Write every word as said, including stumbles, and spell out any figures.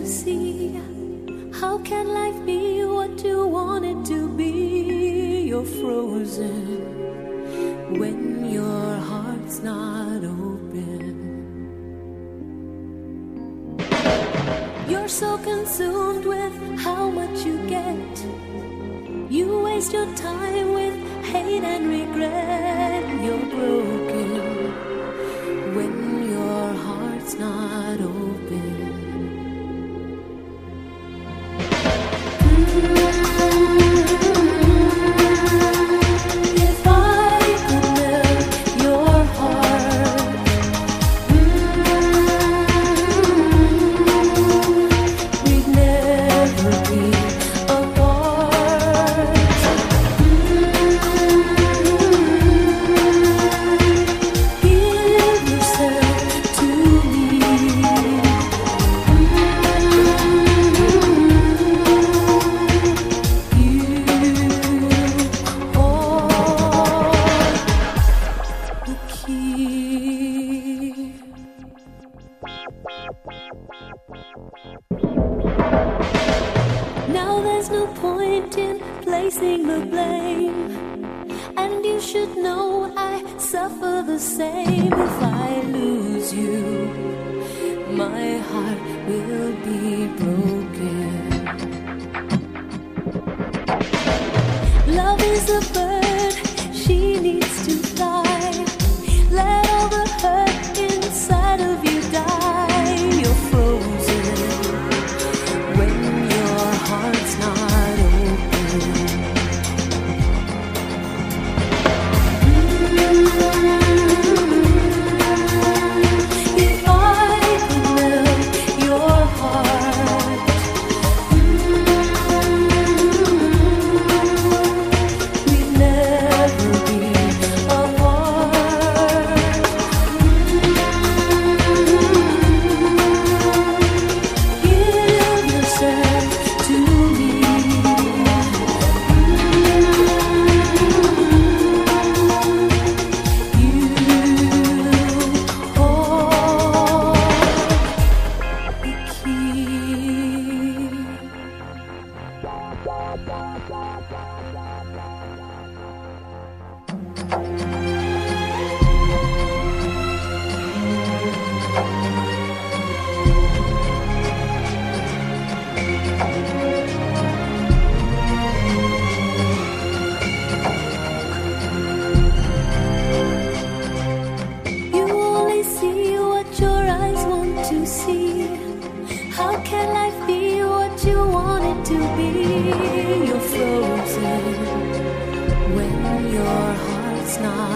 see. How can life be what you want it to be? You're frozen when your heart's not open. You're so consumed with how much you get. You waste your time with hate and regret. You're broken when your heart's not open. If I could melt your heart, we'd never be apart. Give yourself to me. Now there's no point in placing the blame, and you should know I suffer the same. If I lose you, my heart will be broken. Love is a bird, she needs to fly. Let all the hurt inside of you die. You're frozen when your heart's not open. If I could melt your heart, we'd never be apart. Give yourself to me. You hold the key. You only see what your eyes want to see. How can life be what you want it to be? You're frozen when your heart's not